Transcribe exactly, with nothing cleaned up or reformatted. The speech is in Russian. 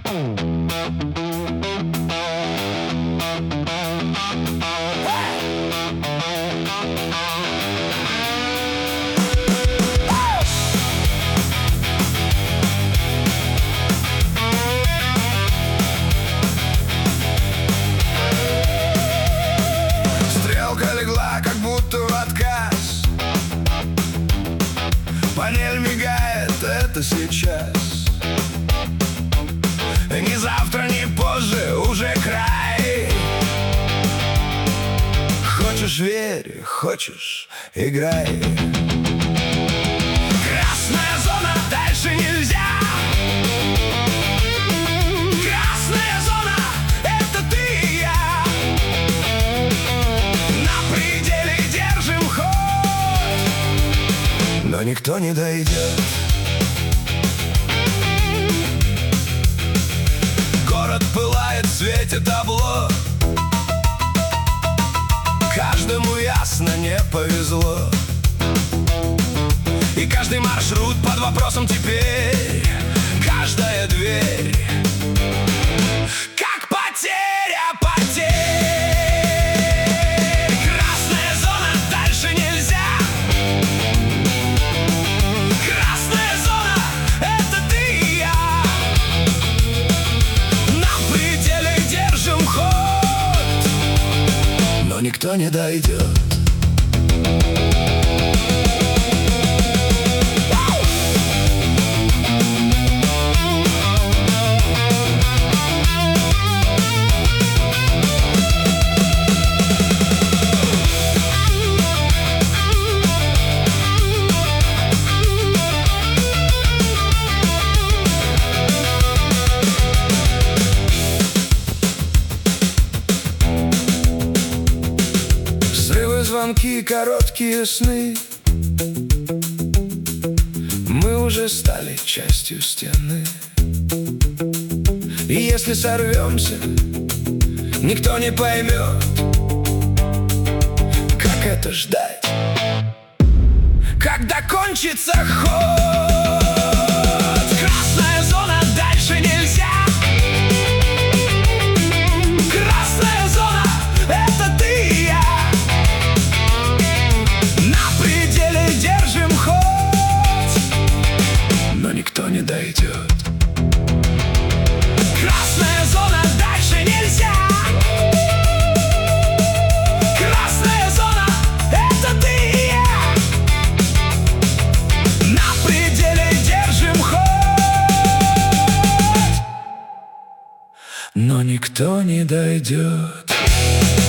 Стрелка легла, как будто в отказ. Панель мигает, это сейчас. Ни завтра, ни позже, уже край. Хочешь — верь, хочешь — играй. Красная зона, дальше нельзя. Красная зона — это ты и я. На пределе держим ход, но никто не дойдет. Город пылает в свете табло. Каждому ясно, не повезло. И каждый маршрут под вопросом теперь. Каждая дверь как потеря потерь. Красная зона, дальше нельзя. Красная зона — это ты и я. На пределе держим ход, но никто не дойдет. Звонки, короткие сны. Мы уже стали частью стены. И если сорвемся, никто не поймет, как это ждать, когда кончится ход. Красная зона, дальше нельзя. Красная зона — это ты и я. Держим ход, но никто не дойдет. Красная зона, дальше нельзя. Красная зона — это ты и я. На пределе держим ход, но никто не дойдет.